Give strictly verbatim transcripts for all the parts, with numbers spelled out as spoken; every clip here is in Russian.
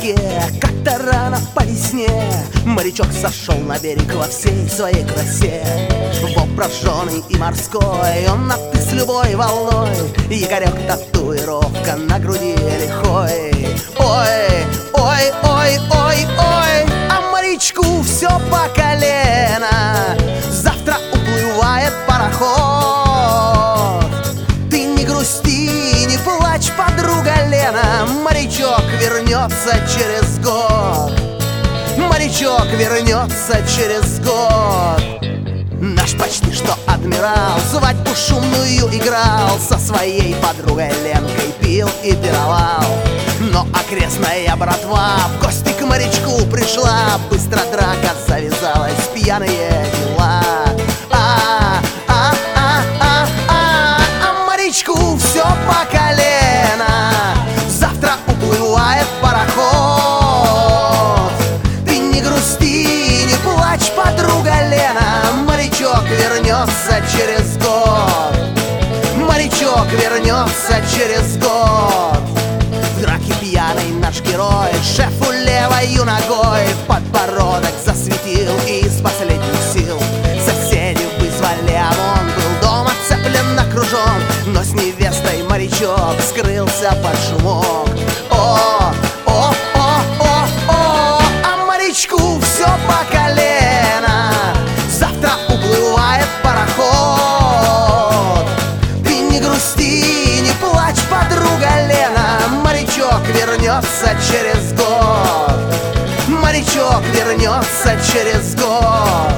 реке. Как-то рано по весне морячок сошел на берег во всей своей красе. Воображенный и морской, он напит с любой волной. Якорек, татуировка на груди лихой. Ой, ой, ой, ой, ой, а морячку все по колено. Завтра уплывает пароход. Ты не грусти, не плачь, подруга Лена. Морячок вернется через год. Морячок вернется через год. Наш почти что адмирал свадьбу шумную играл, со своей подругой Ленкой пил и пировал. Но окрестная братва в гости к морячку пришла. Быстро драка завязалась, пьяные дела. А, а, а, а, а, а морячку все по колено. Завтра уплывает пароход. Ты не грусти, не плачь, подруга Лена. Морячок вернется через год. Морячок вернется через год. В драке пьяный наш герой шефу левою ногой в подбородок засветил и из последних сил соседей вызвали, а он был дома цеплен, окружен. Но с невестой морячок скрылся под шумок. О, о, о, о, о, а морячку все по колено. Завтра уплывает пароход. Ты не грусти, не плачь, подруга Лена. Морячок вернется через год. Морячок вернется через год.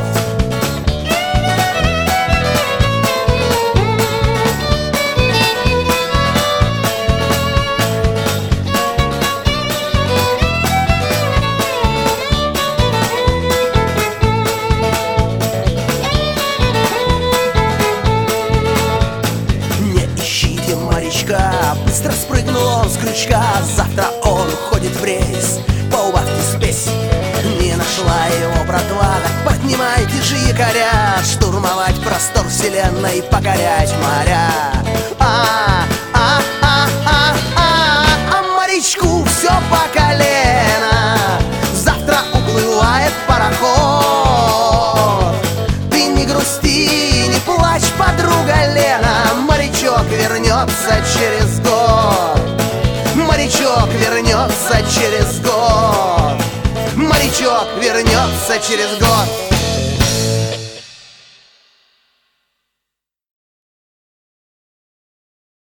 Быстро спрыгнул он с крючка. Завтра он уходит в рейс по убавке спесь. Не нашла его братва, так поднимайте же якоря. Штурмовать простор вселенной, покорять моря. А, а, а, а, а, а морячку все по колено. Завтра уплывает пароход. Ты не грусти, не плачь, подруга Лена. Морячок вернется через год. Морячок вернется через год. Морячок вернется через год.